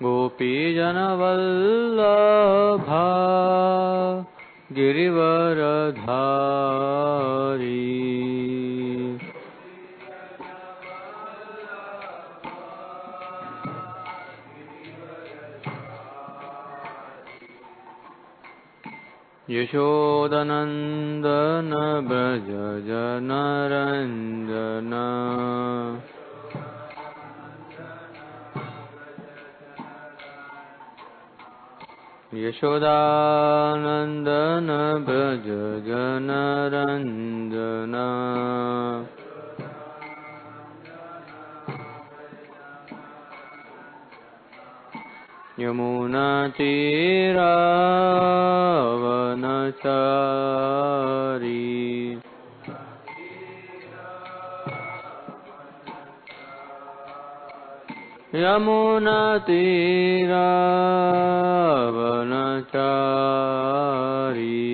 गोपीजनवल्लभा गिरिवरधारी। यशोदनन्दन व्रज जनरञ्जन। यशोदानन्दन व्रज जनरञ्जन। यमुनातीरावनचारी। यमुनातीरावनचारी।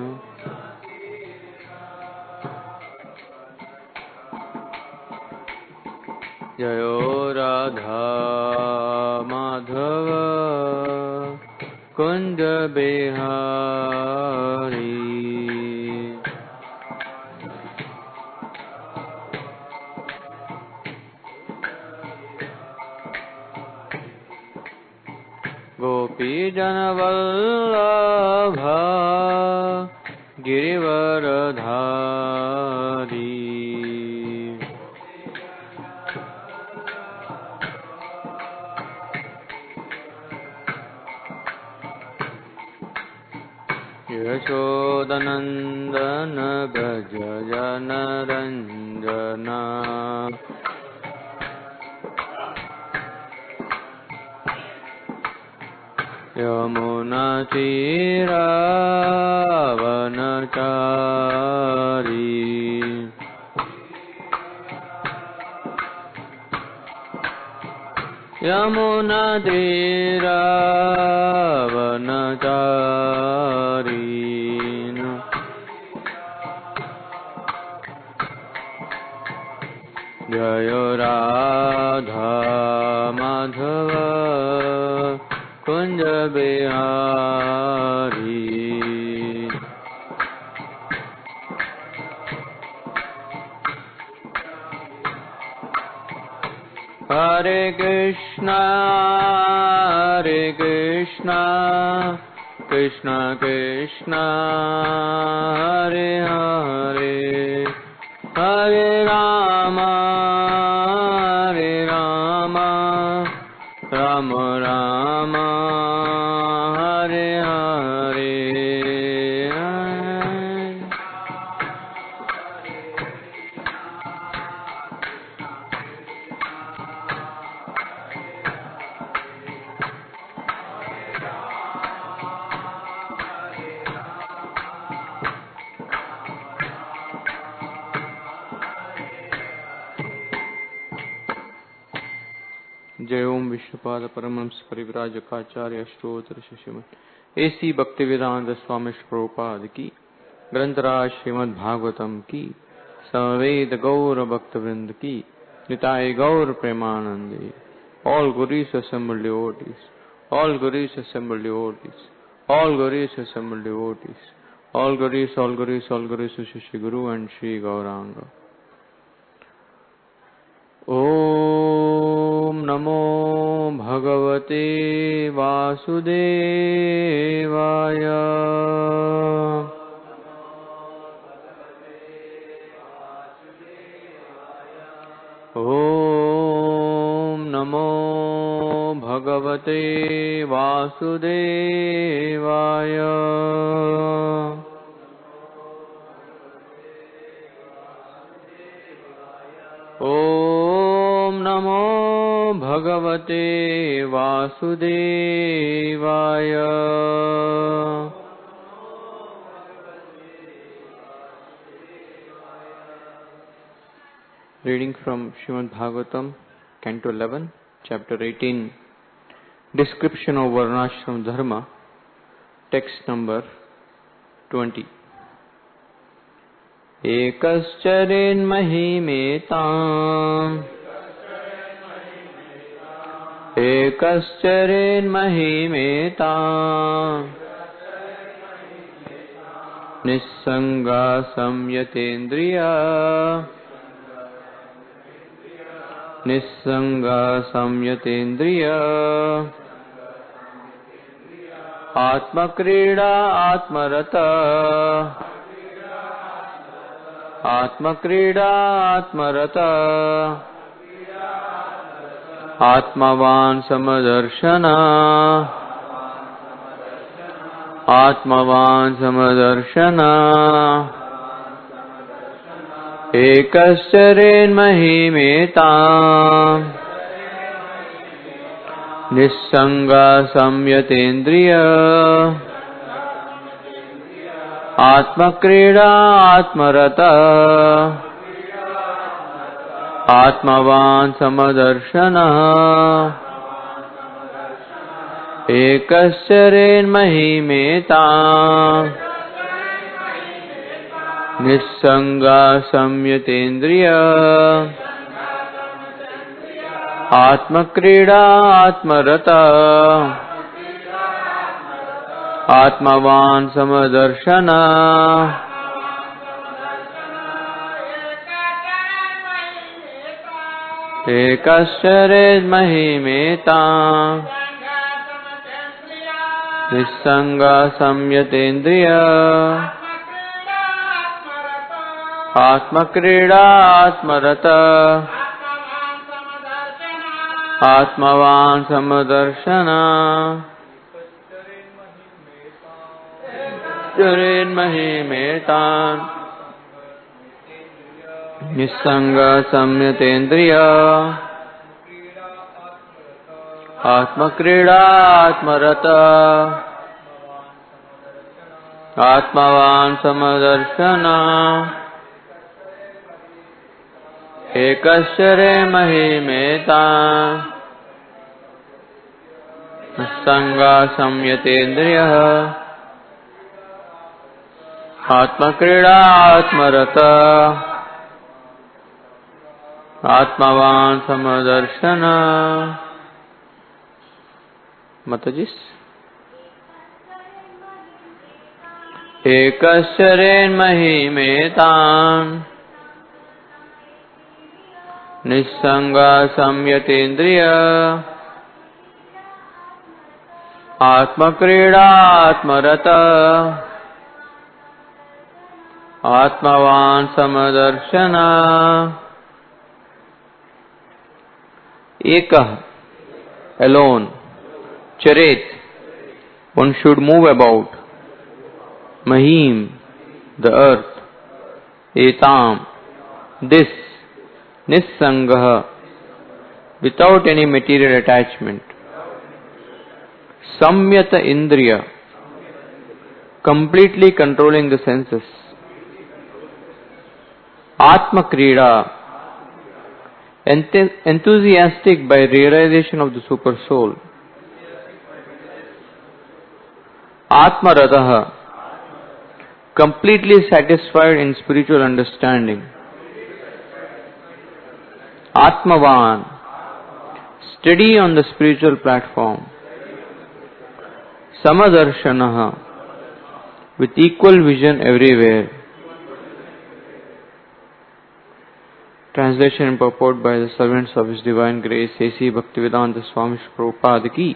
जयो राधा माधव कुंज बिहारी। गोपीजनवल्लभा गिरिवरधारी। यशोदनन्दन व्रज जनरञ्जन। यमुनातीरावनचारी। यमुनातीरावनचारी। जय राधा माधव कुंज बिहारी। हरे कृष्णा कृष्णा कृष्णा हरे हरे, हरे राम राम राम हरे हरे। जय ओम विष्णुपाद परमहंस परिव्राजकाचार्य अष्टोत्तर शिष्यमन ऐसी भक्ति वेदांत स्वामी प्रभुपाद की, ग्रंथराज श्रीमद् भागवतम की, सवेद गौर भक्त वृंद की, निताय गौर प्रेमानंदे। All Gurus assembled devotees, all Gurus assembled devotees, all Gurus assembled devotees, all Gurus, all Gurus, all Gurus to Shri Guru and Shri Gauranga. Om Namo Bhagavate Vasudevaya. Om Namo Bhagavate Vasudevaya. Om Namo Bhagavate Vasudevaya. Reading from Srimad Bhagavatam, Canto 11, Chapter 18, Description of Varnashram Dharma, Text number 20. Ekascharin mahimetam एकश्चरेन्महिमेताम् निस्सङ्गा संयतेन्द्रिया निस्सङ्गा संयतेन्द्रिया आत्मक्रीडा आत्मरता आत्मक्रीडा आत्मरता आत्मवान् समदर्शना आत्मवान् समदर्शना एकश्चरेन्महिमेताम् निस्सङ्गा संयतेन्द्रिय आत्मक्रीडा आत्मरता आत्मवान् समदर्शनः एकश्चरेन्महिमेताम् निस्सङ्गा संयतेन्द्रिय आत्मक्रीडा आत्मरता आत्मवान् समदर्शनः एकश्चरेन्महिमेताम् निस्सङ्गा संयतेन्द्रिय आत्मक्रीडा आत्मरता आत्मवान् समदर्शनः एकश्चरेन्महिमेताम् निस्सङ्गा संयतेन्द्रिय आत्मक्रीडा आत्मरता आत्मवान् समदर्शनः एकश्चरेन्महिमेताम् निस्सङ्गा संयतेन्द्रियः आत्मक्रीडा आत्मरता आत्मवान् समदर्शनः माताजी एकश्चरेन्महिमेताम् निस्सङ्गा संयतेन्द्रिय आत्मक्रीडा आत्मरता आत्मवान् समदर्शनः एकः alone charet one should move about mahim the earth etam this nissangah without any material attachment samyata indriya completely controlling the senses atma krida enthusiastic by realization of the super soul atma radha completely satisfied in spiritual understanding atmavan steady on the spiritual platform samadarshanaha with equal vision everywhere. Translation and purport by the servants of His Divine Grace, A.C. Bhaktivedanta Swami Prabhupada Ki.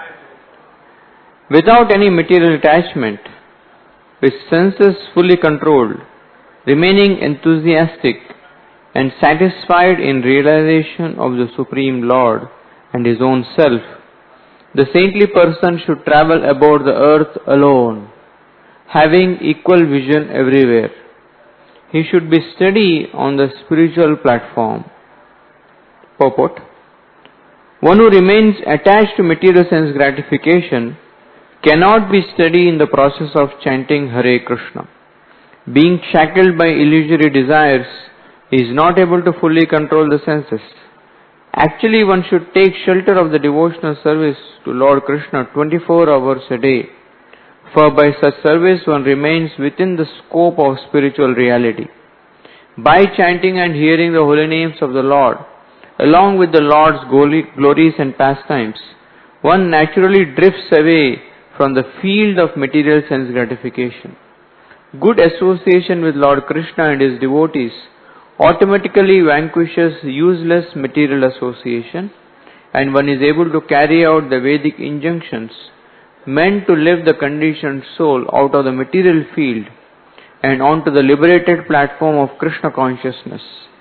Without any material attachment, with senses fully controlled, remaining enthusiastic and satisfied in realization of the Supreme Lord and his own self, the saintly person should travel about the earth alone, having equal vision everywhere. He should be steady on the spiritual platform. Purport: one who remains attached to material sense gratification cannot be steady in the process of chanting Hare Krishna. Being shackled by illusory desires, he is not able to fully control the senses. Actually, one should take shelter of the devotional service to Lord Krishna 24 hours a day. For by such service one remains within the scope of spiritual reality. By chanting and hearing the holy names of the Lord, along with the Lord's glories and pastimes, one naturally drifts away from the field of material sense gratification. Good association with Lord Krishna and his devotees automatically vanquishes useless material association, and one is able to carry out the Vedic injunctions meant to lift the conditioned soul out of the material field and onto the liberated platform of Krishna consciousness.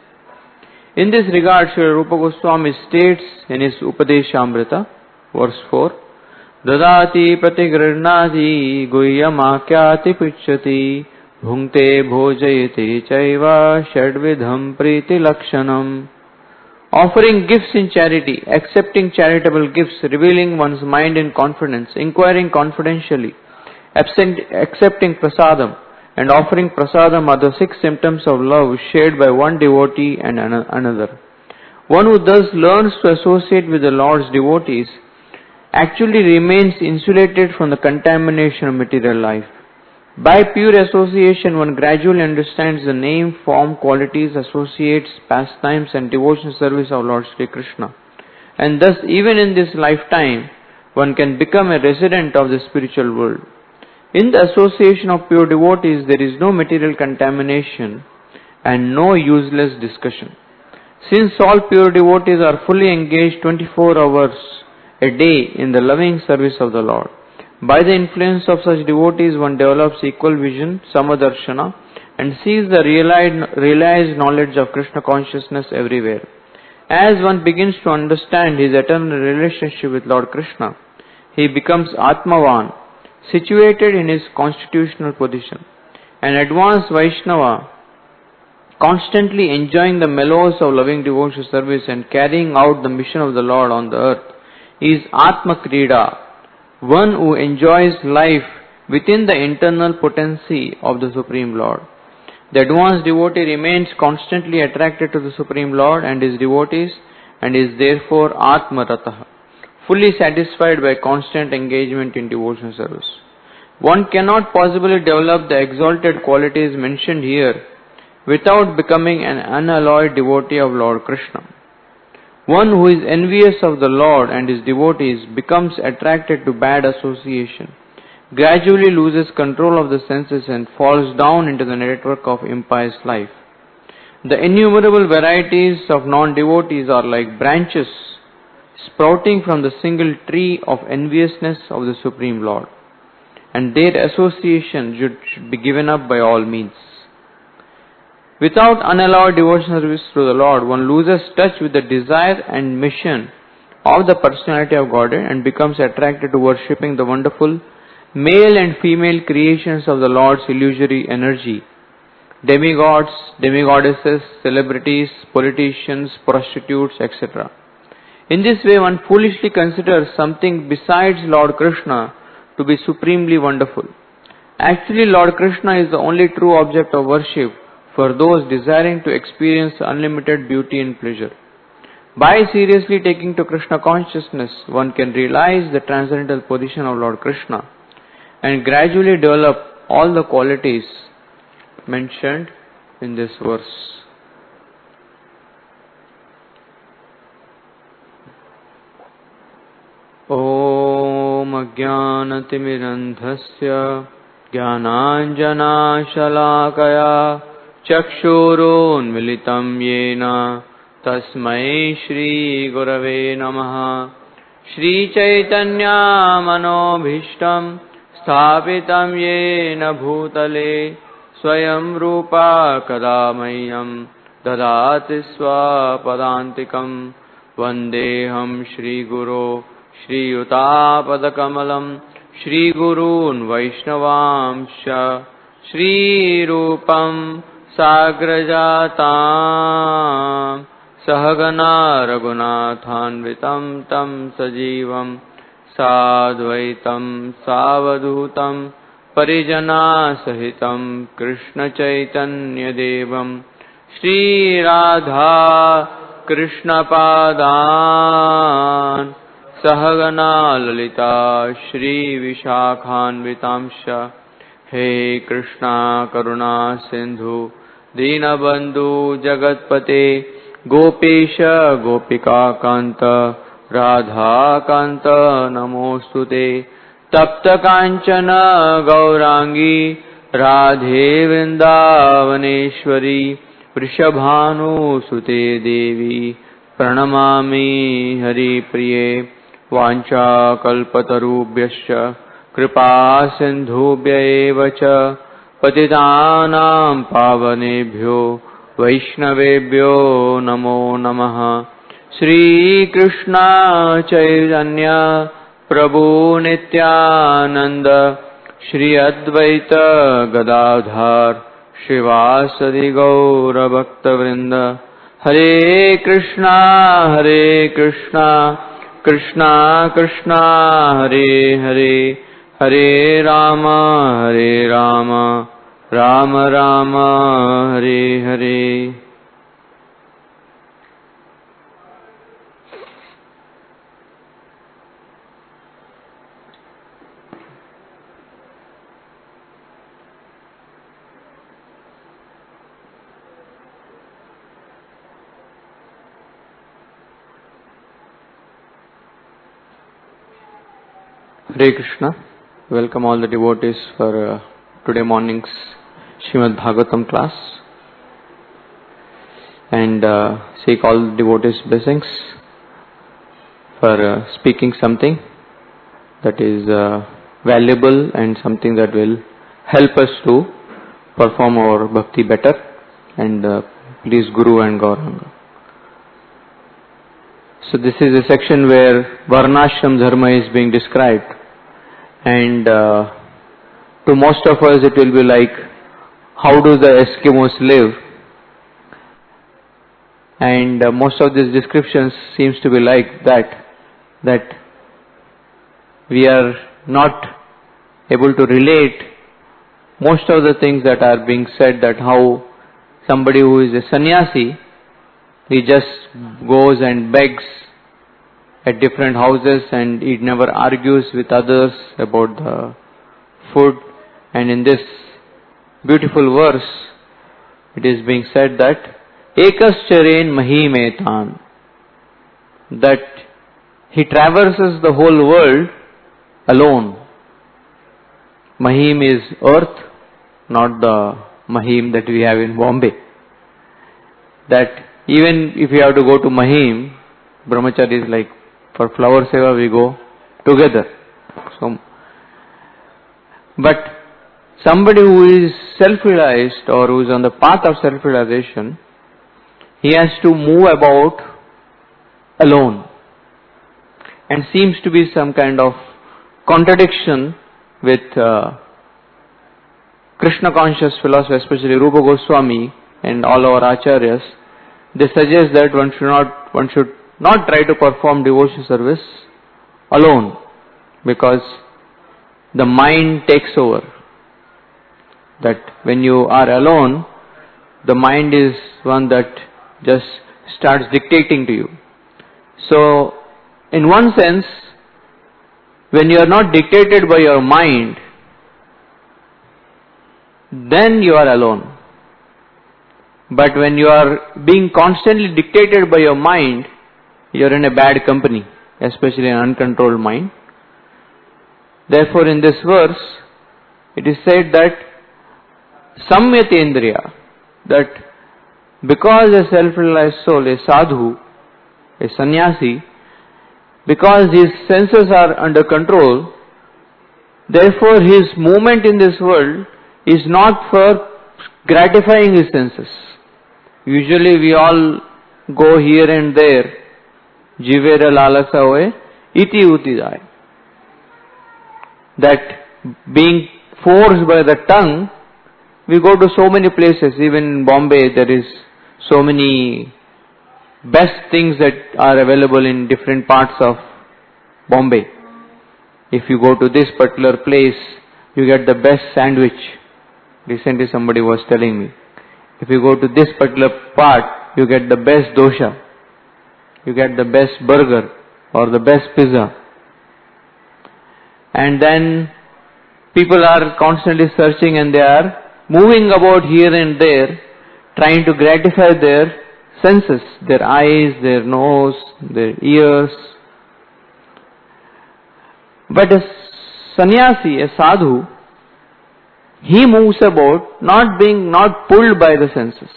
In this regard, Srila Rupa Goswami states in his Upadeshamrita, verse 4, Dadati pratigrinati guhyamakyati picchati bhungte bhojayate chaiva shadvidham priti lakshanam. Offering gifts in charity, accepting charitable gifts, revealing one's mind in confidence, inquiring confidentially, accepting prasadam, and offering prasadam are the 6 symptoms of love shared by one devotee and another. One who thus learns to associate with the Lord's devotees actually remains insulated from the contamination of material life. By pure association, one gradually understands the name, form, qualities, associates, pastimes and devotional service of Lord Sri Krishna. And thus, even in this lifetime, one can become a resident of the spiritual world. In the association of pure devotees, there is no material contamination and no useless discussion. Since all pure devotees are fully engaged 24 hours a day in the loving service of the Lord, by the influence of such devotees, one develops equal vision, samadarshana, and sees the realized knowledge of Krishna consciousness everywhere. As one begins to understand his eternal relationship with Lord Krishna, he becomes Atmavan, situated in his constitutional position. An advanced Vaishnava, constantly enjoying the mellows of loving devotional service and carrying out the mission of the Lord on the earth, is Atma Krida, one who enjoys life within the internal potency of the Supreme Lord. The advanced devotee remains constantly attracted to the Supreme Lord and his devotees and is therefore Atma Rataha, fully satisfied by constant engagement in devotional service. One cannot possibly develop the exalted qualities mentioned here without becoming an unalloyed devotee of Lord Krishna. One who is envious of the Lord and his devotees becomes attracted to bad association, gradually loses control of the senses and falls down into the network of impious life. The innumerable varieties of non-devotees are like branches sprouting from the single tree of enviousness of the Supreme Lord, and their association should be given up by all means. Without unallowed devotional service to the Lord, one loses touch with the desire and mission of the personality of Godhead and becomes attracted to worshipping the wonderful male and female creations of the Lord's illusory energy, demigods, demigoddesses, celebrities, politicians, prostitutes, etc. In this way, one foolishly considers something besides Lord Krishna to be supremely wonderful. Actually, Lord Krishna is the only true object of worship for those desiring to experience unlimited beauty and pleasure. By seriously taking to Krishna consciousness, one can realize the transcendental position of Lord Krishna and gradually develop all the qualities mentioned in this verse. Om Ajnanatimirandhasya Jnananjana Shalakaya Chakshurunmilitam Yena Tasmai Shri Gurave Namaha. Shri Chaitanya Manobhishtam Sthapitam Yena Bhutale Swayam Rupa Kadamayam Dadati Swapadantikam Vandeham Shri Guru Shri Utapadakamalam Shri Gurun Vaishnavamsha Shri Rupam Sagrajatam Sahagana Raghunathanvitam Tam Sajivam Sadvaitam Savadhutam Parijana Sahitam Krishna Chaitanya Devam Shri Radha Krishna Padan Sahagana Lalita Shri Vishakhanvitamsha. He Krishna Karuna Sindhu Dinabandhu Jagatpate Gopesh गोपिकान्त Radhakant नमोऽस्तुते तप्त कांचन गौरांगी राधे वृंदावनेश्वरी वृषभानुसुते देवी प्रणमामि हरिप्रिये वाञ्छाकल्पतरुभ्यश्च कृपा सिन्धुभ्य एव च पतितानां पावनेभ्यो वैष्णवेभ्यो नमो नमः। श्रीकृष्ण चैतन्य प्रभु नित्यानंद श्री अद्वैत गदाधर श्रीवासदि गौर भक्तवृंद हरे Krishna Krishna Krishna Hare Hare Hare Ram Ram Ram Hare Hare. Hare Krishna. Welcome all the devotees for today morning's Srimad Bhagavatam class, and seek all the devotees' blessings for speaking something that is valuable and something that will help us to perform our bhakti better, and please Guru and Gauranga. So this is a section where Varnashram Dharma is being described. And to most of us it will be like, how do the Eskimos live? And most of these descriptions seems to be like that we are not able to relate most of the things that are being said, that how somebody who is a sannyasi, he just goes and begs at different houses and he never argues with others about the food. And in this beautiful verse, it is being said that Ekascharen Mahimetan, that he traverses the whole world alone. Mahim is earth, not the Mahim that we have in Bombay. That even if you have to go to Mahim, Brahmachari is like, for flower seva we go together. So, but somebody who is self-realized or who is on the path of self-realization, he has to move about alone. And seems to be some kind of contradiction with Krishna conscious philosophy, especially Rupa Goswami and all our acharyas. They suggest that one should not try to perform devotional service alone, because the mind takes over. That when you are alone, the mind is one that just starts dictating to you. So, in one sense, when you are not dictated by your mind, then you are alone. But when you are being constantly dictated by your mind, you are in a bad company, especially an uncontrolled mind. Therefore, in this verse, it is said that Samyatendriya, that because a self-realized soul, a sadhu, a sannyasi, because his senses are under control, therefore his movement in this world is not for gratifying his senses. Usually we all go here and there, jivera lalasa hoye, iti uti jaye. That being forced by the tongue, we go to so many places. Even in Bombay there is so many best things that are available in different parts of Bombay. If you go to this particular place, you get the best sandwich. Recently somebody was telling me. If you go to this particular part, you get the best dosha. You get the best burger or the best pizza. And then people are constantly searching and they are moving about here and there, trying to gratify their senses, their eyes, their nose, their ears. But a sannyasi, a sadhu, he moves about not pulled by the senses.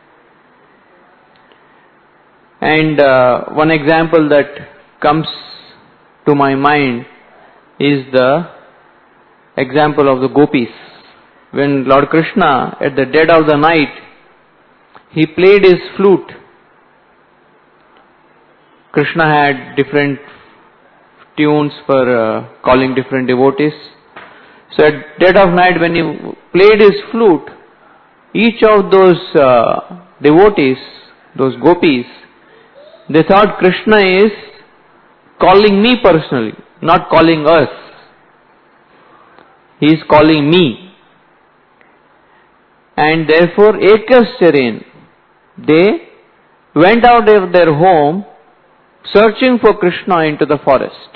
And one example that comes to my mind is the example of the gopis. When Lord Krishna, at the dead of the night, he played his flute. Krishna had different tunes for calling different devotees. So at dead of night, when he played his flute, each of those devotees, those gopis, they thought Krishna is calling me personally, not calling us. He is calling me. And therefore, Ekascharen, they went out of their home searching for Krishna into the forest.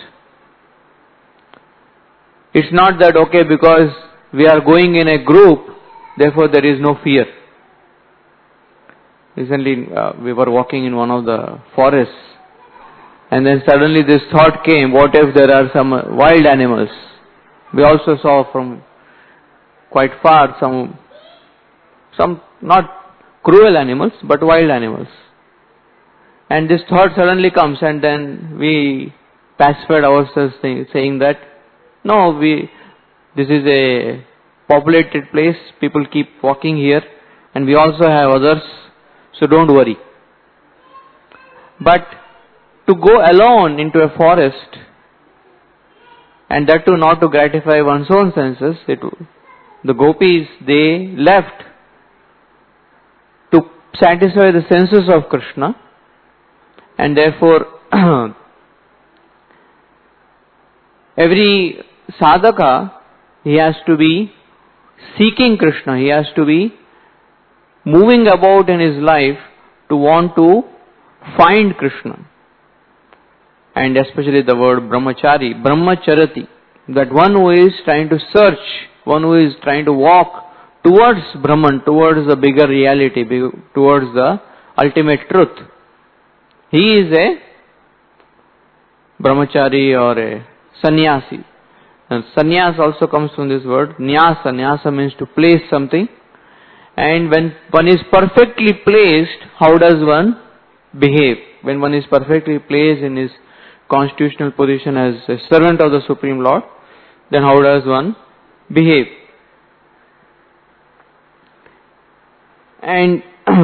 It's not that, okay, because we are going in a group, therefore there is no fear. Recently, we were walking in one of the forests, and then suddenly this thought came, what if there are some wild animals? We also saw from quite far some not cruel animals, but wild animals. And this thought suddenly comes, and then we pacified ourselves saying that, no, this is a populated place, people keep walking here, and we also have others, so don't worry. But to go alone into a forest, and that too not to gratify one's own senses, the gopis, they left to satisfy the senses of Krishna, and therefore every sadhaka, he has to be seeking Krishna, he has to be moving about in his life to want to find Krishna. And especially the word brahmachari, brahmacharati, that one who is trying to search, one who is trying to walk towards Brahman, towards the bigger reality, towards the ultimate truth. He is a brahmachari or a sannyasi. And sannyas also comes from this word, nyasa. Nyasa means to place something. And when one is perfectly placed, how does one behave? When one is perfectly placed in his constitutional position as a servant of the Supreme Lord, then how does one behave? And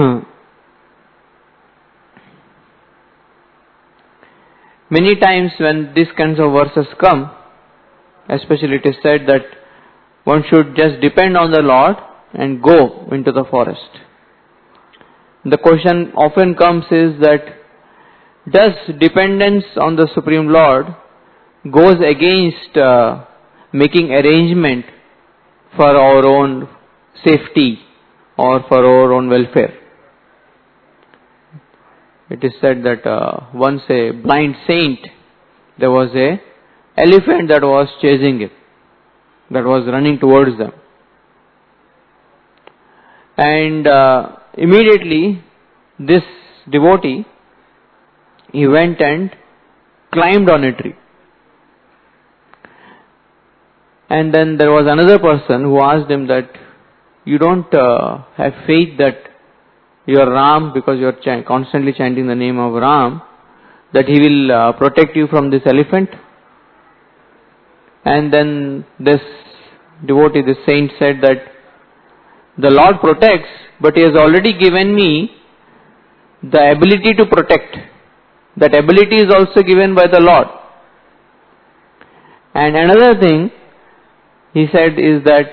many times when these kinds of verses come, especially it is said that one should just depend on the Lord and go into the forest. The question often comes is that, does dependence on the Supreme Lord goes against making arrangement for our own safety or for our own welfare? It is said that once a blind saint, there was a elephant that was chasing him, that was running towards them. And immediately this devotee, he went and climbed on a tree. And then there was another person who asked him that, you don't have faith that your Ram, because you are constantly chanting the name of Ram, that he will protect you from this elephant? And then this devotee, this saint said that the Lord protects, but he has already given me the ability to protect. That ability is also given by the Lord. And another thing he said is that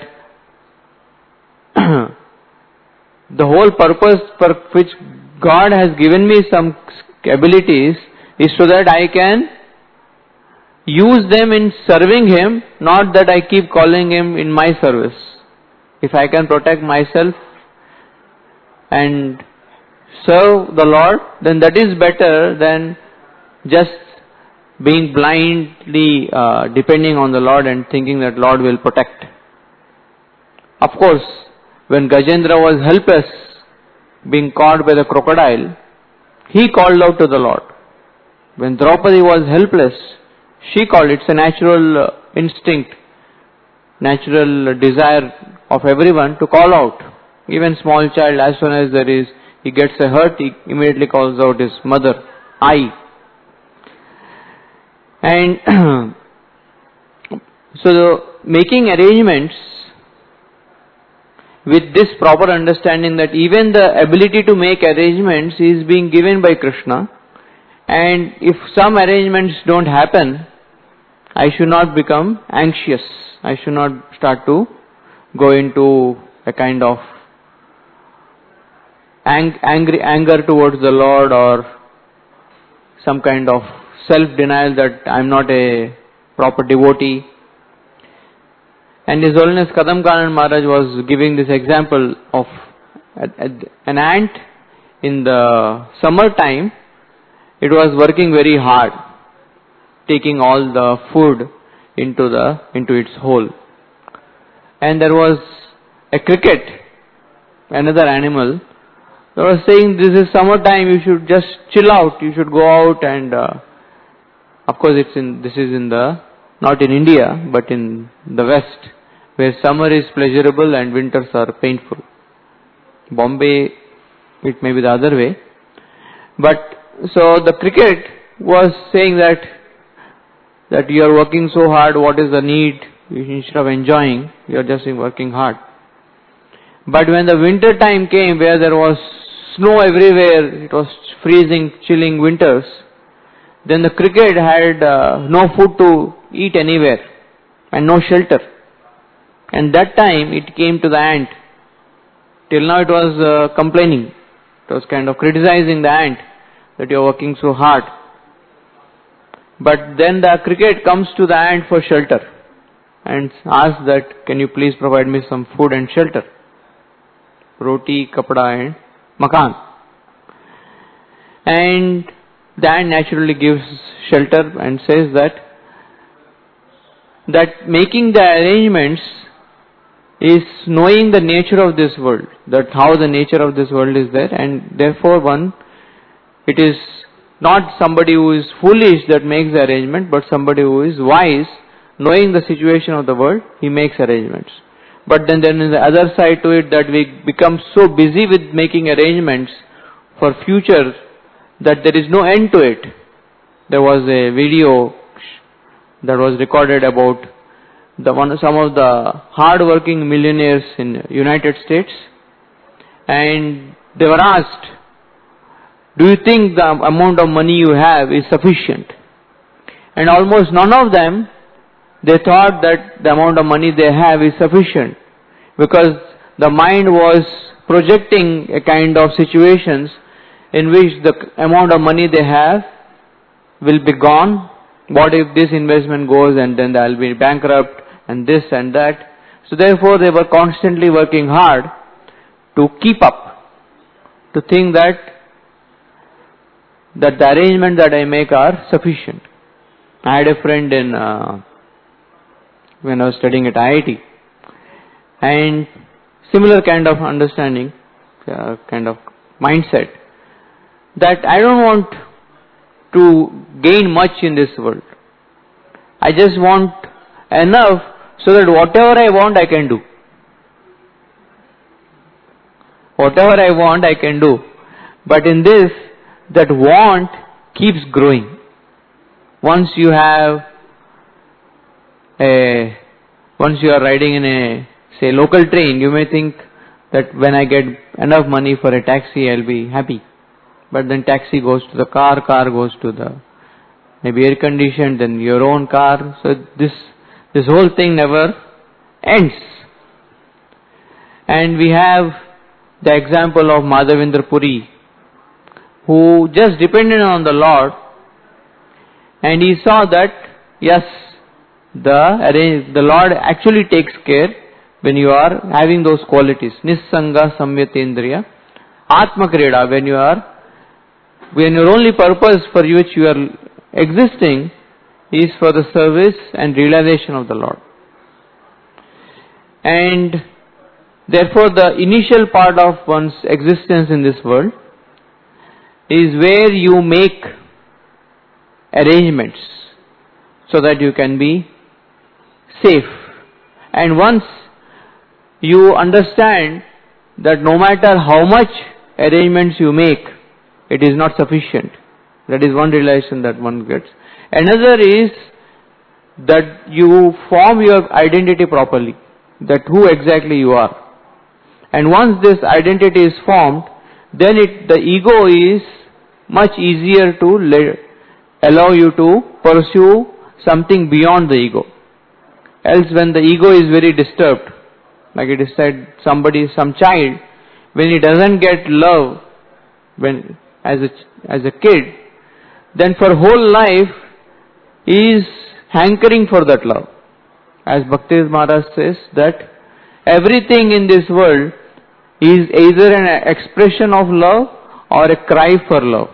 the whole purpose for which God has given me some abilities is so that I can use them in serving Him, not that I keep calling Him in my service. If I can protect myself and serve the Lord, then that is better than just being blindly depending on the Lord and thinking that Lord will protect. Of course, when Gajendra was helpless, being caught by the crocodile, he called out to the Lord. When Draupadi was helpless, she called. It's a natural instinct, natural desire of everyone to call out. Even small child, as soon as he gets a hurt, he immediately calls out his mother, I. And so making arrangements with this proper understanding that even the ability to make arrangements is being given by Krishna, and if some arrangements don't happen, I should not become anxious. I should not start to go into a kind of anger towards the Lord, or some kind of self-denial that I am not a proper devotee. And His Holiness Kadam Kanand Maharaj was giving this example of an ant in the summer time. It was working very hard, taking all the food into its hole. And there was a cricket, another animal, that was saying, this is summertime, you should just chill out, you should go out, and of course this is not in India, but in the West, where summer is pleasurable and winters are painful. Bombay, it may be the other way. But so the cricket was saying that you are working so hard, what is the need? Instead of enjoying, you are just working hard. But when the winter time came, where there was snow everywhere, it was freezing, chilling winters, then the cricket had no food to eat anywhere and no shelter. And that time it came to the ant. Till now it was complaining. It was kind of criticizing the ant that you are working so hard. But then the cricket comes to the ant for shelter and asks that, can you please provide me some food and shelter? Roti, kapda and makan. And the ant naturally gives shelter and says that making the arrangements is knowing the nature of this world, that how the nature of this world is there, and therefore it is not somebody who is foolish that makes the arrangement, but somebody who is wise, knowing the situation of the world, he makes arrangements. But then there is the other side to it, that we become so busy with making arrangements for future that there is no end to it. There was a video that was recorded about some of the hard-working millionaires in United States, and they were asked, do you think the amount of money you have is sufficient? And almost none of them, they thought that the amount of money they have is sufficient, because the mind was projecting a kind of situations in which the amount of money they have will be gone. What if this investment goes and then they will be bankrupt and this and that. So therefore they were constantly working hard to keep up, to think that the arrangement that I make are sufficient. I had a friend when I was studying at IIT, and similar kind of understanding, kind of mindset, that I don't want to gain much in this world. I just want enough so that whatever I want I can do. Whatever I want I can do. But in this, that want keeps growing. Once you are riding in a, say, local train, you may think that when I get enough money for a taxi, I'll be happy. But then taxi goes to the car goes to the maybe air conditioned, then your own car. So this whole thing never ends. And we have the example of Madhavendra Puri, who just depended on the Lord, and he saw that, yes, the Lord actually takes care when you are having those qualities. Nissanga Samyatendriya Atma Kreda, when your only purpose for which you are existing is for the service and realization of the Lord. And therefore the initial part of one's existence in this world is where you make arrangements so that you can be safe. And once you understand that no matter how much arrangements you make, it is not sufficient. That is one realization that one gets. Another is that you form your identity properly, that who exactly you are. And once this identity is formed, then the ego is much easier to allow you to pursue something beyond the ego. Else when the ego is very disturbed, like it is said, some child, when he doesn't get love as a kid, then for whole life he is hankering for that love. As Bhakti Maharaj says that everything in this world is either an expression of love or a cry for love.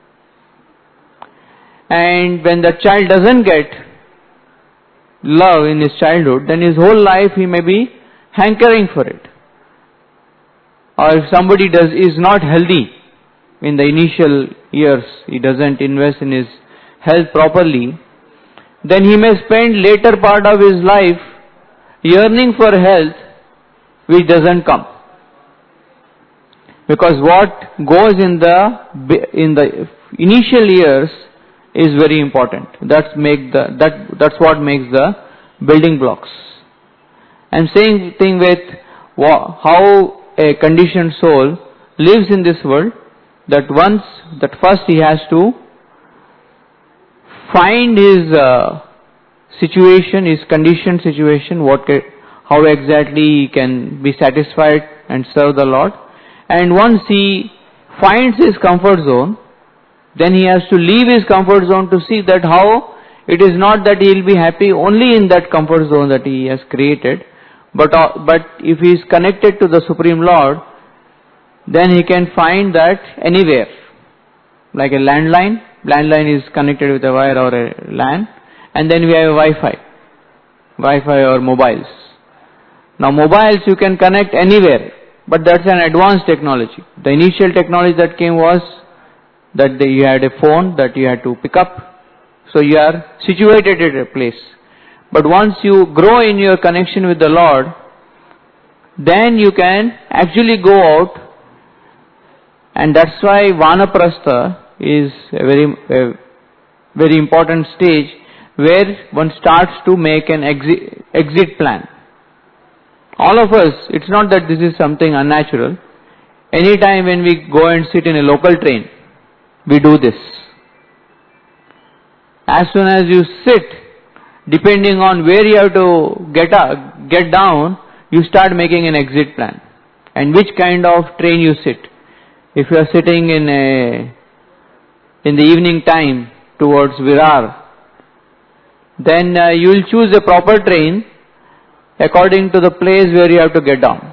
And when the child doesn't get love in his childhood, then his whole life he may be hankering for it. Or if somebody is not healthy in the initial years, he doesn't invest in his health properly, then he may spend later part of his life yearning for health which doesn't come. Because what goes in the initial years is very important. That's what makes the building blocks. And same thing with how a conditioned soul lives in this world, that first he has to find his situation, his conditioned situation, how exactly he can be satisfied and serve the Lord. And once he finds his comfort zone, then he has to leave his comfort zone to see that how it is not that he will be happy only in that comfort zone that he has created, but if he is connected to the Supreme Lord, then he can find that anywhere. Like a landline is connected with a wire or a LAN, and then we have Wi-Fi or mobiles. Now mobiles you can connect anywhere, but that's an advanced technology. The initial technology that came was that you had a phone that you had to pick up, so you are situated at a place. But once you grow in your connection with the Lord, then you can actually go out, and that's why Vanaprastha is a very important stage where one starts to make an exit plan. All of us, it's not that this is something unnatural. Anytime when we go and sit in a local train, we do this. As soon as you sit, depending on where you have to get down, you start making an exit plan. And which kind of train you sit. If you are sitting in the evening time towards Virar, then you will choose a proper train according to the place where you have to get down.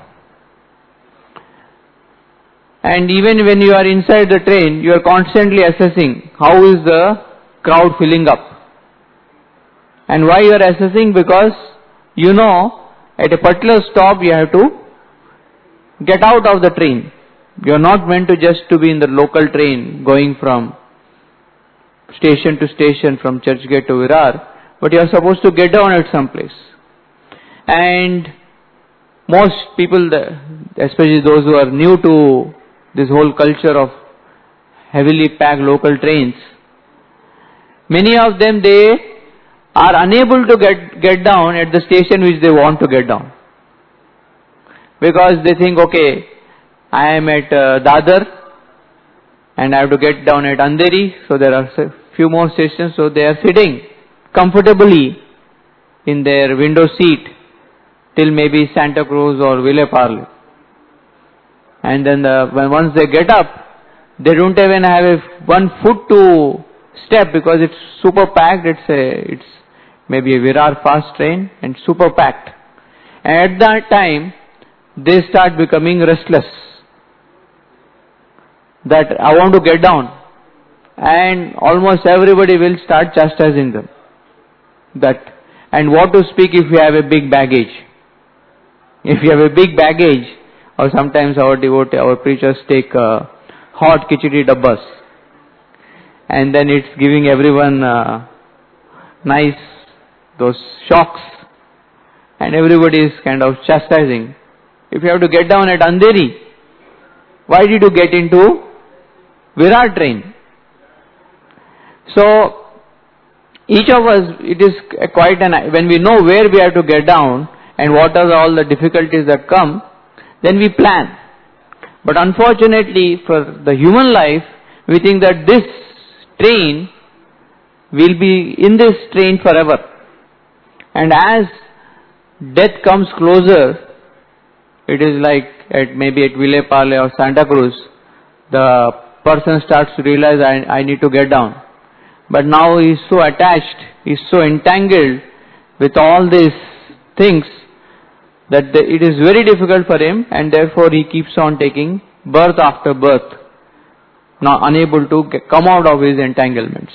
And even when you are inside the train, you are constantly assessing how is the crowd filling up. And why you are assessing? Because you know at a particular stop you have to get out of the train. You are not meant to just to be in the local train going from station to station from Churchgate to Virar, but you are supposed to get down at some place. And most people, especially those who are new to this whole culture of heavily packed local trains, many of them, they are unable to get down at the station which they want to get down. Because they think, okay, I am at Dadar and I have to get down at Andheri, so there are a few more stations, so they are sitting comfortably in their window seat till maybe Santa Cruz or Ville Parle. And then once they get up, they don't even have one foot to step because it's super packed. It's maybe a Virar fast train and super packed. And at that time, they start becoming restless. That I want to get down. And almost everybody will start chastising them. And what to speak if you have a big baggage. If you have a big baggage, or sometimes our preachers take hot khichdi dabbas. and then it's giving everyone nice those shocks, and everybody is kind of chastising. If you have to get down at Andheri, why did you get into Virat train? So each of us, it is quite when we know where we have to get down and what are all the difficulties that come, then we plan. But unfortunately for the human life, we think that this train will be in this train forever. And as death comes closer, it is like maybe at Ville Parle or Santa Cruz, the person starts to realize I need to get down. But now he is so attached, he is so entangled with all these things that it is very difficult for him, and therefore he keeps on taking birth after birth, now unable to come out of his entanglements.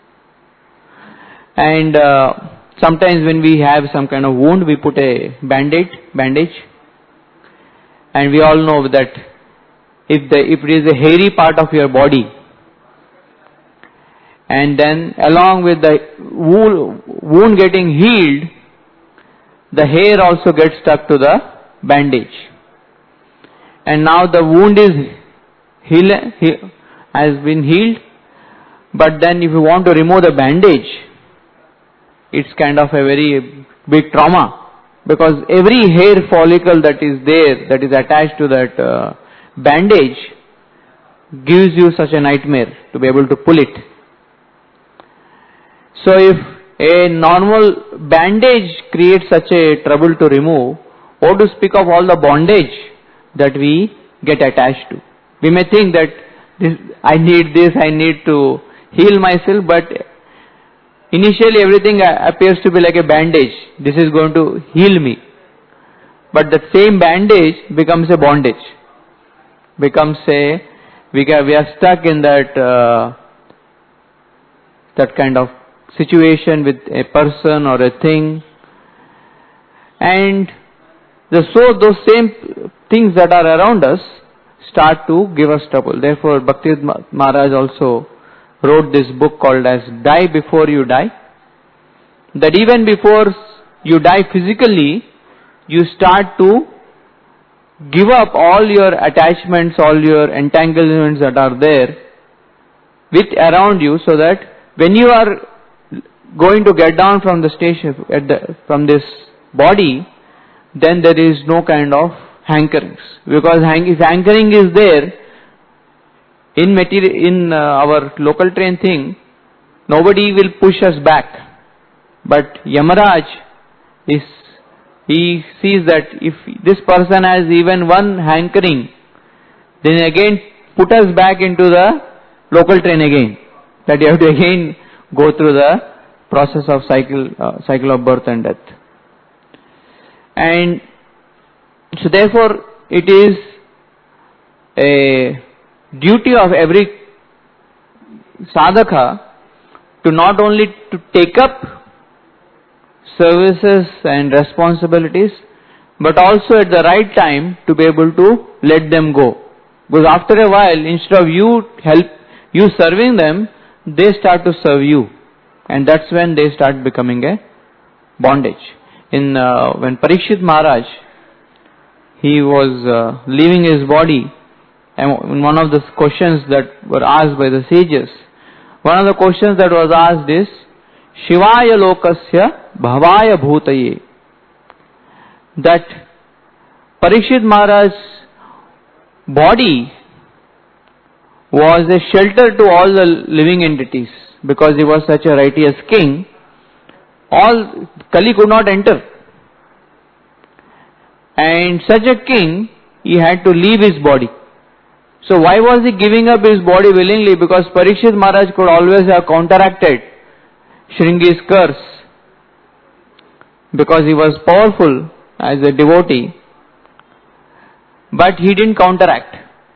And sometimes when we have some kind of wound, we put a bandage, and we all know that if it is a hairy part of your body, and then along with the wound getting healed, the hair also gets stuck to the bandage. And now the wound is has been healed, but then if you want to remove the bandage, it's kind of a very big trauma, because every hair follicle that is there, that is attached to that bandage, gives you such a nightmare to be able to pull it. So if a normal bandage creates such a trouble to remove, what to speak of all the bondage that we get attached to. We may think that I need to heal myself, but initially everything appears to be like a bandage. This is going to heal me. But that same bandage becomes a bondage. We are stuck in that kind of situation with a person or a thing, and those same things that are around us start to give us trouble. Therefore, Bhaktivedanta Maharaj also wrote this book called as Die Before You Die. That even before you die physically, you start to give up all your attachments, all your entanglements that are there with around you, so that when you are going to get down from the station, from this body, then there is no kind of hankerings. Because if hankering is there, in our local train thing, nobody will push us back. But Yamaraj, he sees that if this person has even one hankering, then again put us back into the local train again. That you have to again go through the process of cycle of birth and death. And so therefore it is a duty of every sadhaka to not only to take up services and responsibilities, but also at the right time to be able to let them go. Because after a while, instead of you serving them, they start to serve you. And that's when they start becoming a bondage. When Parikshit Maharaj, he was leaving his body, and one of the questions that were asked by the sages, one of the questions that was asked is, Shivaya lokasya bhavaya bhutaye. That Parikshit Maharaj's body was a shelter to all the living entities. Because he was such a righteous king, Kali could not enter. And such a king, he had to leave his body. So why was he giving up his body willingly? Because Parikshit Maharaj could always have counteracted Shringi's curse. Because he was powerful as a devotee. But he didn't counteract.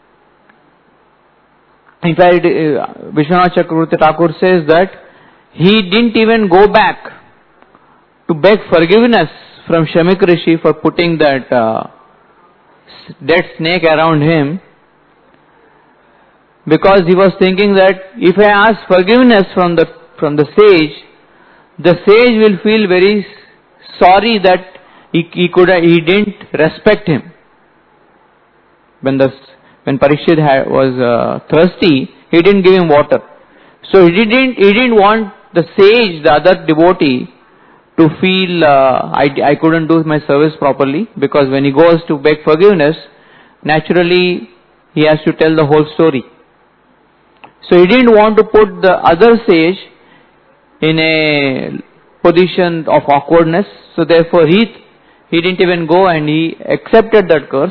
In fact, Vishwanath Chakravarti Thakur says that he didn't even go back to beg forgiveness from Shamik Rishi for putting that dead snake around him. because he was thinking that if I ask forgiveness from the sage will feel very sorry that he didn't respect him. When Parikshit was thirsty, he didn't give him water. So he didn't want the sage, the other devotee, to feel I couldn't do my service properly, because when he goes to beg forgiveness, naturally he has to tell the whole story. So he didn't want to put the other sage in a position of awkwardness. So therefore he didn't even go, and he accepted that curse.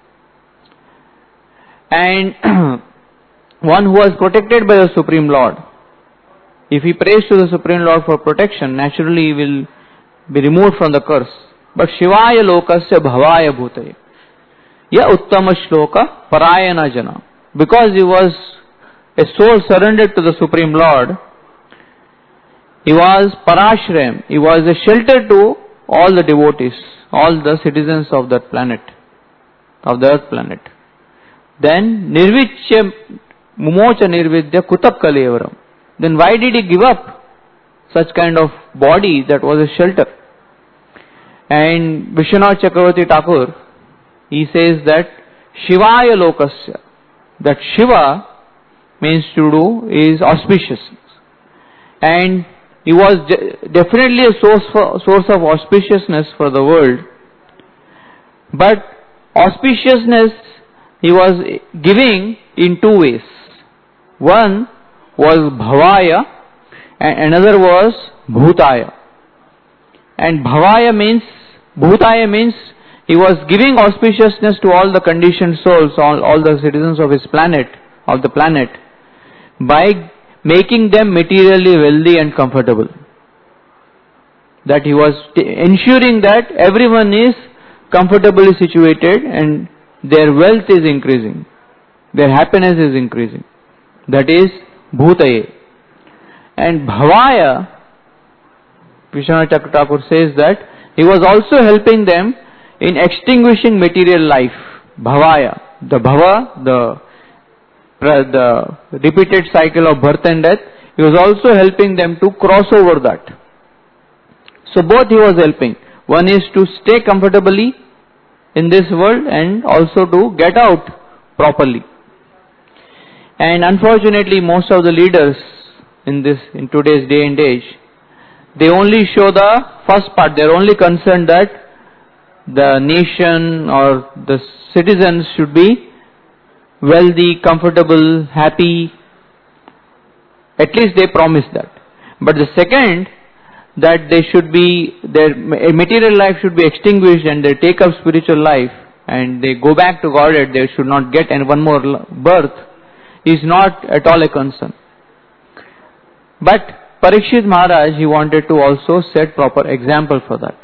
And one who was protected by the Supreme Lord, if he prays to the Supreme Lord for protection, naturally he will be removed from the curse. But Shivaya lokasya bhavaya bhutaya ya uttama shloka parayana jana. Because he was a soul surrendered to the Supreme Lord, he was parashrayam, he was a shelter to all the devotees, all the citizens of that planet, of the earth planet. Then nirvichya mumocha nirvidya kutab kalevaram. Then why did he give up such kind of body that was a shelter? And Vishwanath Chakravarti Thakur, he says that Shivaya lokasya, that Shiva means to do is auspiciousness. And he was definitely a source of auspiciousness for the world. But auspiciousness he was giving in two ways. One was bhavaya and another was bhutaya. And bhavaya means, bhutaya means he was giving auspiciousness to all the conditioned souls, all the citizens of his planet, of the planet, by making them materially wealthy and comfortable. That he was ensuring that everyone is comfortably situated and their wealth is increasing, their happiness is increasing. That is bhutaya. And bhavaya, Vishwanath Thakur says that he was also helping them in extinguishing material life. Bhavaya, the bhava, the repeated cycle of birth and death, he was also helping them to cross over that. So both he was helping. One is to stay comfortably in this world and also to get out properly. And unfortunately, most of the leaders in today's day and age, they only show the first part. They are only concerned that the nation or the citizens should be wealthy, comfortable, happy. At least they promise that. But the second, that they should be, their material life should be extinguished and they take up spiritual life and they go back to Godhead, they should not get one more birth, is not at all a concern. But Parikshit Maharaj, he wanted to also set proper example for that.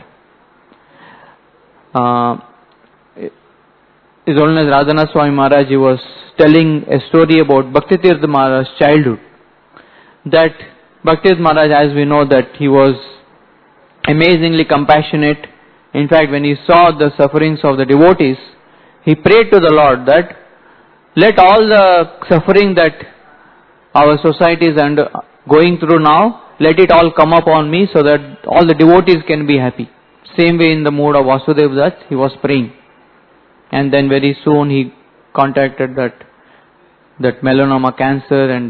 His Holiness Radhanath Swami Maharaj, he was telling a story about Bhaktitirtha Maharaj's childhood. That Bhaktitirtha Maharaj, as we know, that he was amazingly compassionate. In fact, when he saw the sufferings of the devotees, he prayed to the Lord that let all the suffering that our society is going through now, let it all come upon me so that all the devotees can be happy. Same way in the mood of Vasudeva Dutt, he was praying. And then very soon he contracted that melanoma cancer, and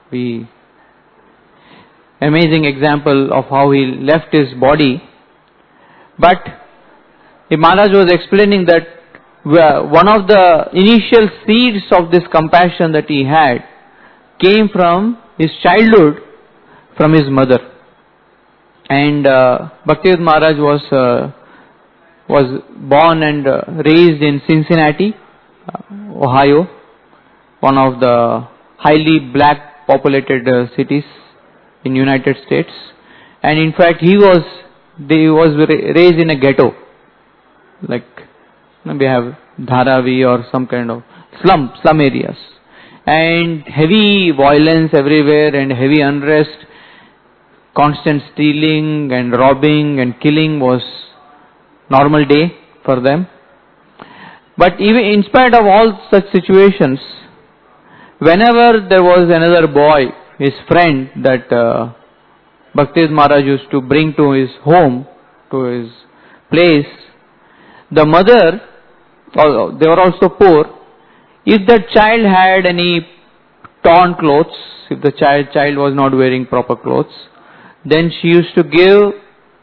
amazing example of how he left his body. But the Maharaj was explaining that one of the initial seeds of this compassion that he had came from his childhood, from his mother. And Bhaktivedanta Maharaj was born and raised in Cincinnati, Ohio, one of the highly black populated cities in United States. And in fact he was raised in a ghetto, like we have Dharavi or some kind of slum areas, and heavy violence everywhere and heavy unrest, constant stealing and robbing and killing was normal day for them. But even in spite of all such situations, whenever there was another boy, his friend, that Bhaktivedanta Maharaj used to bring to his home, to his place, the mother, they were also poor, if that child had any torn clothes, if the child was not wearing proper clothes, then she used to give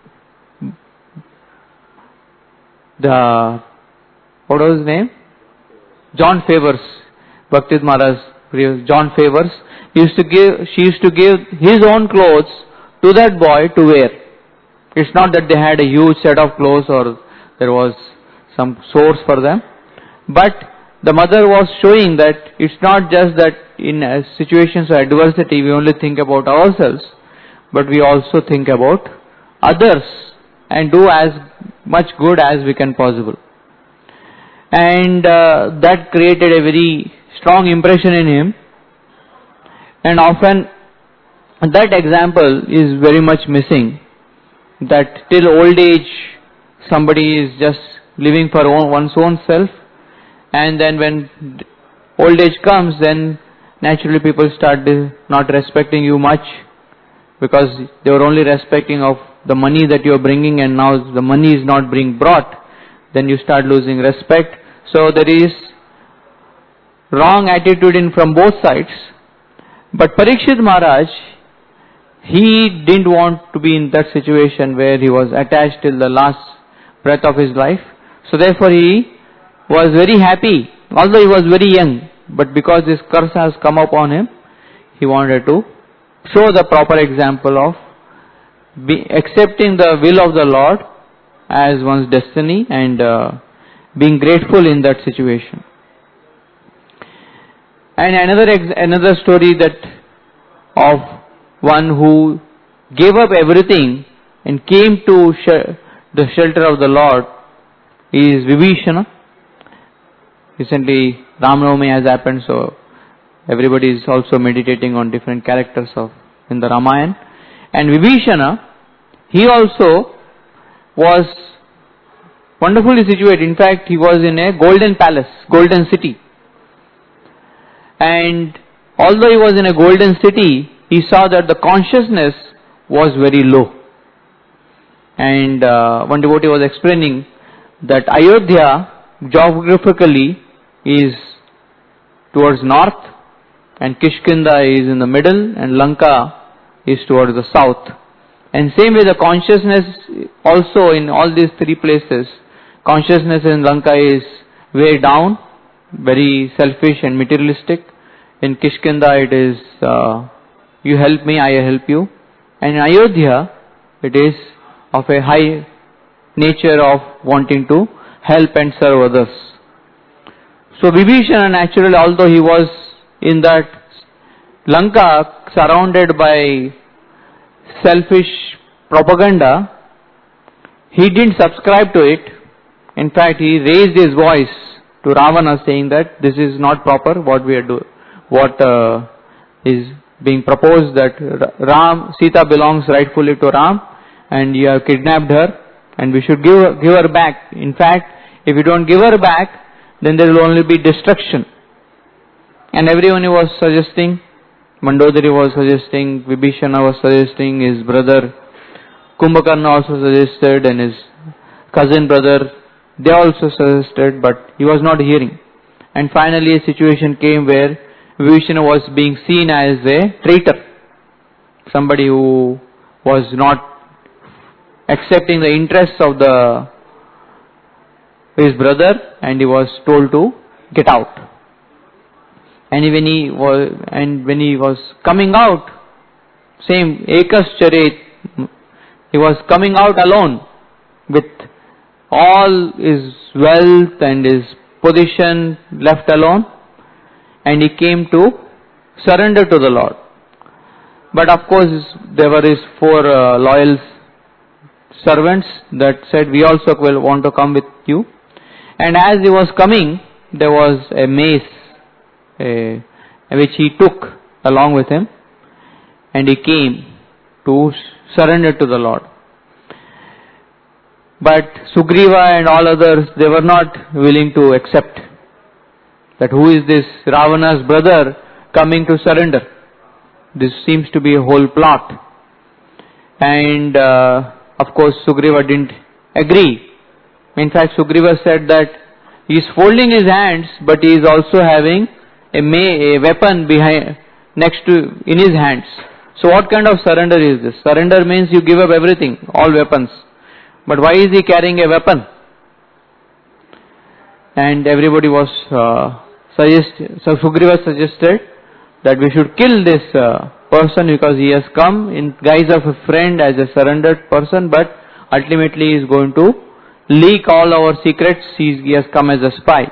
the, what was his name? John Favors, Bhaktivedanta Maharaj, John Favors, she used to give his own clothes to that boy to wear. It's not that they had a huge set of clothes or there was some source for them, but the mother was showing that it's not just that in situations of adversity we only think about ourselves, but we also think about others and do as much good as we can possible. And that created a very strong impression in him. And often that example is very much missing, that till old age somebody is just living for one's own self, and then when old age comes, then naturally people start not respecting you much, because they were only respecting of the money that you are bringing, and now the money is not being brought, then you start losing respect. So there is wrong attitude from both sides. But Parikshit Maharaj, he didn't want to be in that situation where he was attached till the last breath of his life. So therefore he was very happy, although he was very young, but because this curse has come upon him, he wanted to show the proper example of accepting the will of the Lord as one's destiny and being grateful in that situation. And another story that of one who gave up everything and came to the shelter of the Lord is Vibhishana. Recently Ram Navami has happened, so everybody is also meditating on different characters in the Ramayana. And Vibhishana, he also was wonderfully situated. In fact, he was in a golden palace, golden city. And although he was in a golden city, he saw that the consciousness was very low. And one devotee was explaining that Ayodhya geographically is towards north, and Kishkinda is in the middle, and Lanka is towards the south. And same way the consciousness also in all these three places, consciousness in Lanka is way down, very selfish and materialistic. In Kishkinda it is you help me, I help you. And in Ayodhya it is of a high nature of wanting to help and serve others. So Vibhishana naturally, although he was in that Lanka surrounded by selfish propaganda, he didn't subscribe to it. In fact, he raised his voice to Ravana saying that this is not proper what we are doing, what is being proposed, that Sita belongs rightfully to Ram and you have kidnapped her and we should give her back. In fact, if you don't give her back, then there will only be destruction. And everyone was suggesting, Mandodari was suggesting, Vibhishana was suggesting, his brother Kumbhakarna also suggested, and his cousin brother, they also suggested, but he was not hearing. And finally a situation came where Vibhishana was being seen as a traitor, somebody who was not accepting the interests of his brother, and he was told to get out. And when he was coming out, same Ekas Charit, he was coming out alone with all his wealth and his position left alone, and he came to surrender to the Lord. But of course there were his four loyal servants that said, we also will want to come with you. And as he was coming, there was a mace which he took along with him, and he came to surrender to the Lord. But Sugriva and all others, they were not willing to accept that who is this Ravana's brother coming to surrender. This seems to be a whole plot. And of course Sugriva didn't agree. In fact, Sugriva said that he is folding his hands, but he is also having a weapon in his hands. So what kind of surrender is this? Surrender means you give up everything, all weapons. But why is he carrying a weapon? And everybody was so Sugriva suggested that we should kill this person because he has come in guise of a friend as a surrendered person, but ultimately he is going to leak all our secrets. He has come as a spy.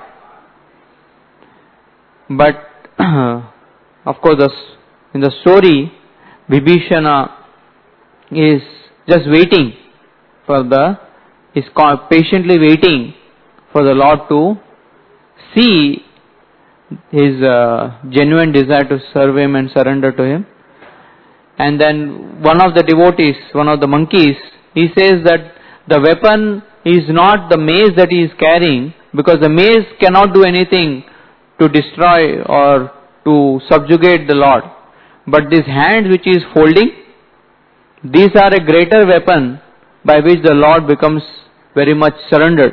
But of course, in the story, Vibhishana is just waiting is patiently waiting for the Lord to see his genuine desire to serve him and surrender to him. And then one of the devotees, one of the monkeys, he says that the weapon is not the mace that he is carrying, because the mace cannot do anything to destroy or to subjugate the Lord. But this hand which he is folding, these are a greater weapon by which the Lord becomes very much surrendered.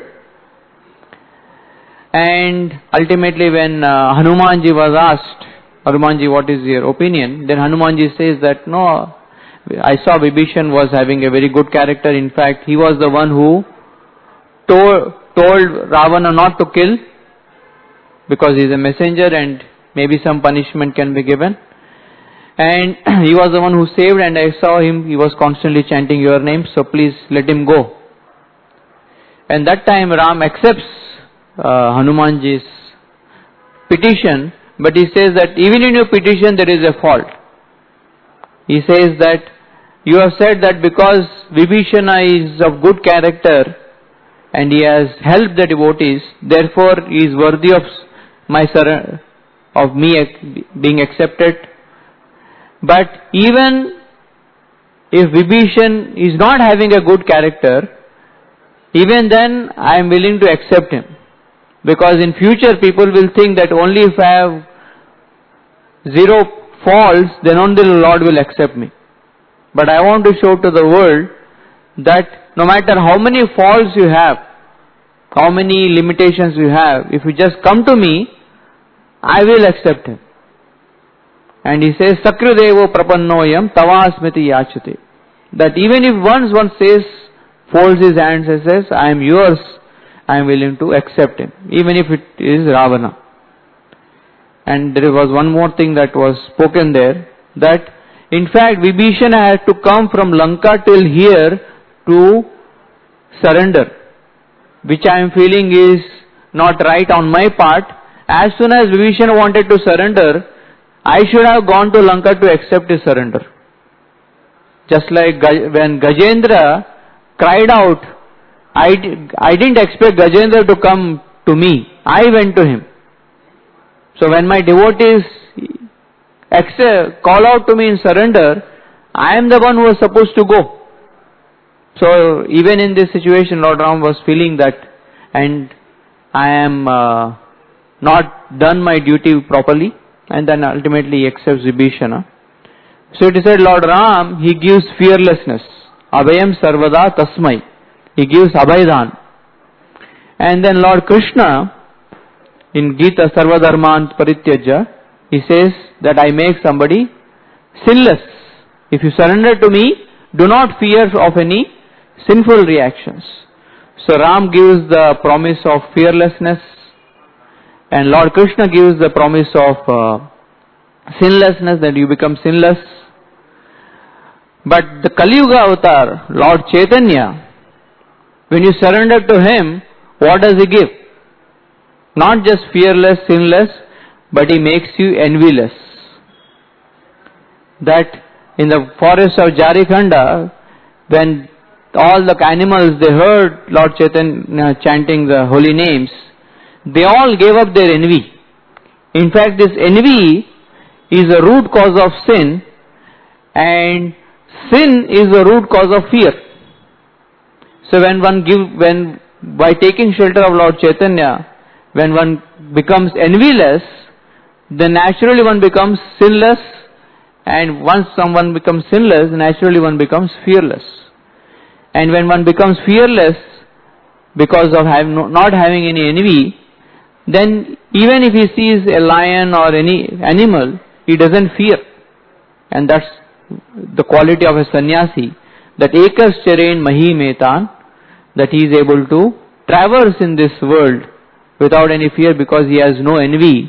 And ultimately when Hanumanji was asked, Hanumanji, what is your opinion? Then Hanumanji says that, no, I saw Vibhishan was having a very good character. In fact, he was the one who told Ravana not to kill, because he is a messenger and maybe some punishment can be given. And he was the one who saved, and I saw him, he was constantly chanting your name, so please let him go. And that time Ram accepts Hanumanji's petition, but he says that even in your petition there is a fault. He says that you have said that because Vibhishana is of good character and he has helped the devotees, therefore he is worthy of me being accepted. But even if Vibhishan is not having a good character, even then I am willing to accept him. Because in future people will think that only if I have zero faults, then only the Lord will accept me. But I want to show to the world that no matter how many faults you have, how many limitations you have, if you just come to me, I will accept him. And he says, Sakridevo prapannoyam tavasmiti yachate. That even if once one says, folds his hands and says, I am yours, I am willing to accept him, even if it is Ravana. And there was one more thing that was spoken there, that in fact Vibhishana had to come from Lanka till here to surrender, which I am feeling is not right on my part. As soon as Vibhishana wanted to surrender, I should have gone to Lanka to accept his surrender. Just like when Gajendra cried out, I didn't expect Gajendra to come to me. I went to him. So when my devotees call out to me in surrender, I am the one who was supposed to go. So even in this situation, Lord Ram was feeling that, and I am not done my duty properly, and then ultimately he accepts Vibhishana. So it is said Lord Ram, he gives fearlessness. Abhayam sarvada tasmai. He gives abhaydan. And then Lord Krishna, in Gita Sarvadharman Parityaja, he says that I make somebody sinless. If you surrender to me, do not fear of any sinful reactions. So Ram gives the promise of fearlessness, and Lord Krishna gives the promise of sinlessness, that you become sinless. But the Kali Yuga avatar, Lord Chaitanya, when you surrender to him, what does he give? Not just fearless, sinless, but he makes you envyless. That in the forest of Jarikhanda, when all the animals, they heard Lord Chaitanya chanting the holy names, they all gave up their envy. In fact, this envy is a root cause of sin, and sin is the root cause of fear. So by taking shelter of Lord Chaitanya, when one becomes envyless, then naturally one becomes sinless, and once someone becomes sinless, naturally one becomes fearless. And when one becomes fearless because of not having any envy, then even if he sees a lion or any animal, he doesn't fear. And that's the quality of a sannyasi, that ekas charain mahi metan, that he is able to traverse in this world without any fear, because he has no envy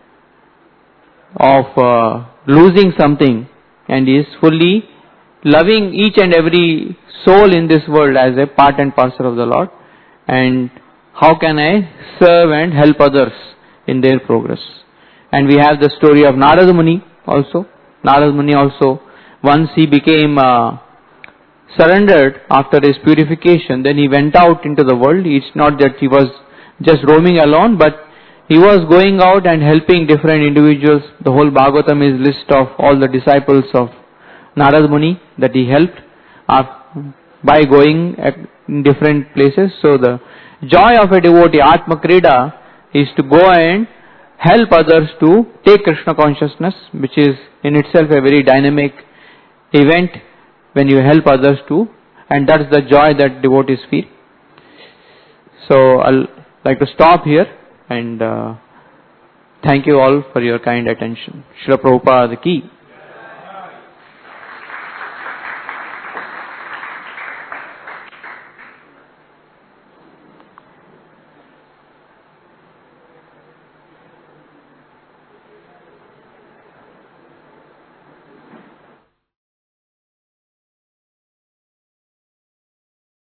of losing something, and he is fully loving each and every soul in this world as a part and parcel of the Lord. And how can I serve and help others in their progress? And we have the story of Narada Muni also. Narada Muni also, once he became surrendered after his purification, then he went out into the world. It's not that he was just roaming alone, but he was going out and helping different individuals. The whole Bhagavatam is list of all the disciples of Narada Muni that he helped by going in different places. So the joy of a devotee, Atma Krida, is to go and help others to take Krishna consciousness, which is in itself a very dynamic event when you help others to, and that's the joy that devotees feel. So I'll like to stop here, and thank you all for your kind attention. Srila Prabhupada ki